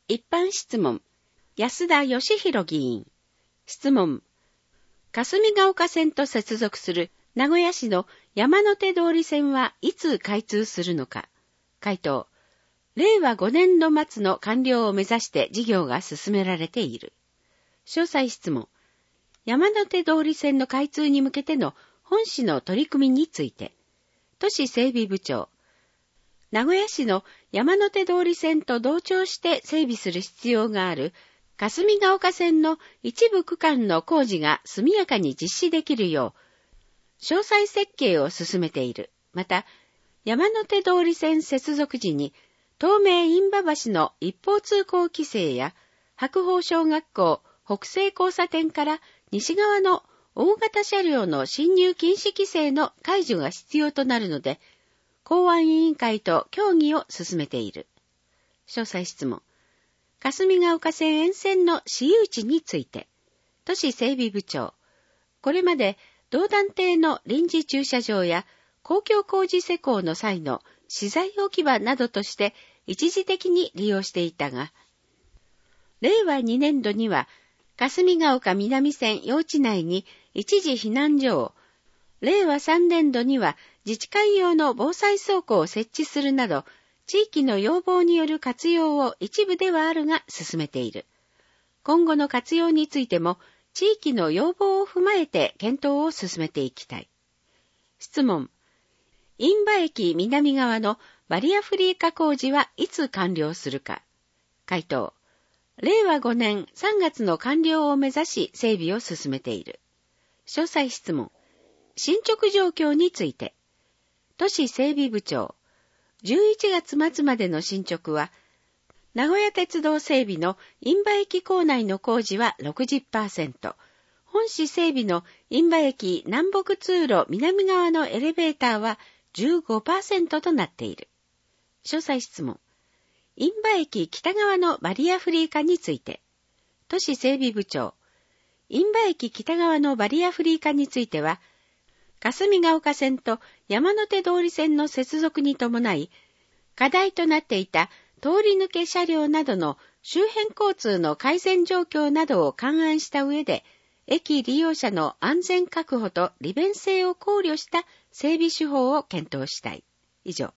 一般質問。安田義弘議員。質問。霞ヶ丘線と接続する名古屋市の山手通り線はいつ開通するのか。回答。令和5年度末の完了を目指して事業が進められている。詳細質問。山手通り線の開通に向けての本市の取り組みについて。都市整備部長。名古屋市の山手通り線と同調して整備する必要がある霞ヶ丘線の一部区間の工事が速やかに実施できるよう、詳細設計を進めている。また、山手通り線接続時に、東名印馬橋の一方通行規制や、白鳳小学校北西交差点から西側の大型車両の進入禁止規制の解除が必要となるので、公安委員会と協議を進めている。詳細質問。霞ヶ丘線沿線の私有地について、都市整備部長。これまで道団邸の臨時駐車場や公共工事施工の際の資材置き場などとして一時的に利用していたが、令和2年度には霞ヶ丘南線用地内に一時避難所を、令和3年度には自治会用の防災倉庫を設置するなど、地域の要望による活用を一部ではあるが進めている。今後の活用についても、地域の要望を踏まえて検討を進めていきたい。質問。印馬駅南側のバリアフリー化工事はいつ完了するか。回答。令和5年3月の完了を目指し整備を進めている。詳細質問。進捗状況について。都市整備部長。11月末までの進捗は、名古屋鉄道整備の印馬駅構内の工事は 60%、本市整備の印馬駅南北通路南側のエレベーターは 15% となっている。詳細質問。印馬駅北側のバリアフリー化について。都市整備部長。印馬駅北側のバリアフリー化については、霞ヶ丘線と山手通り線の接続に伴い、課題となっていた通り抜け車両などの周辺交通の改善状況などを勘案した上で、駅利用者の安全確保と利便性を考慮した整備手法を検討したい。以上。